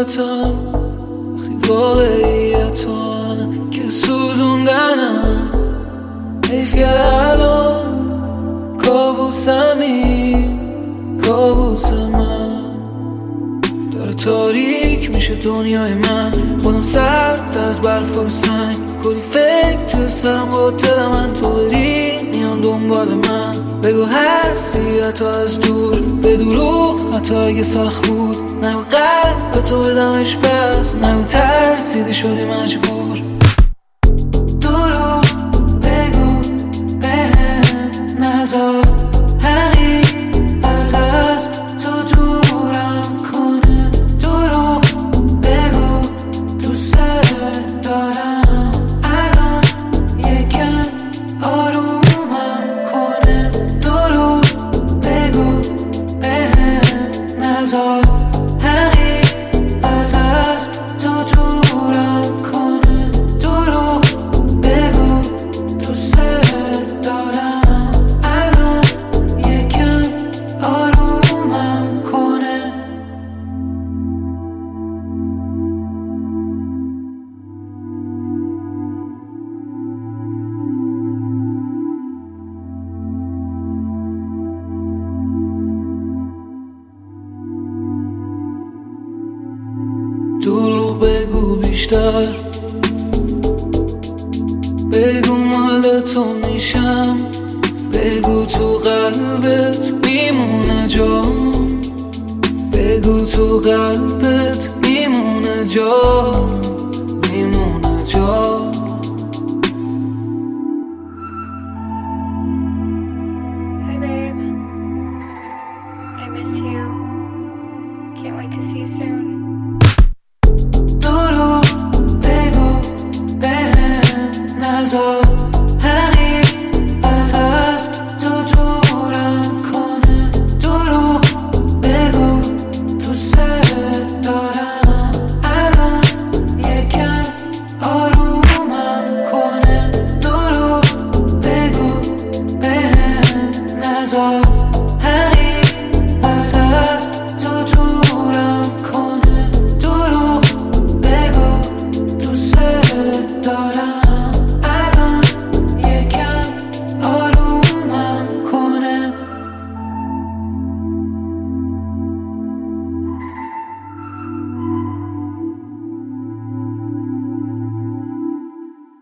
حالاتم وقتی واقعیتم که سوزوندنم حیفیه الان کابوسمی من داره تاریک میشه دنیای من، خودم سرد از برف و سنگ، کلی فکر توی سرم قاتل من، تو بری میان دنبال من، بگو هستی حتی از دور، به دروغ حتی اگه سخت بود، نگو قلب به تو بدمش بس، نگو ترسیدی شدی مجبور، دروغ بگو بهم نذار حقیقت از تو دورم کنه، دروغ بگو دوست دارم الان یکم آرومم کنه، دروغ بگو بهم نذار حقیقت از تو دورم کنه، دروغ بگو دوست دارم الان یکم آرومم کنه. دروغ بگو بیشتر، بگو مال تو میشم، بگو تو قلبت میمونه جا، بگو تو قلبت میمونه جا، میمونه جا.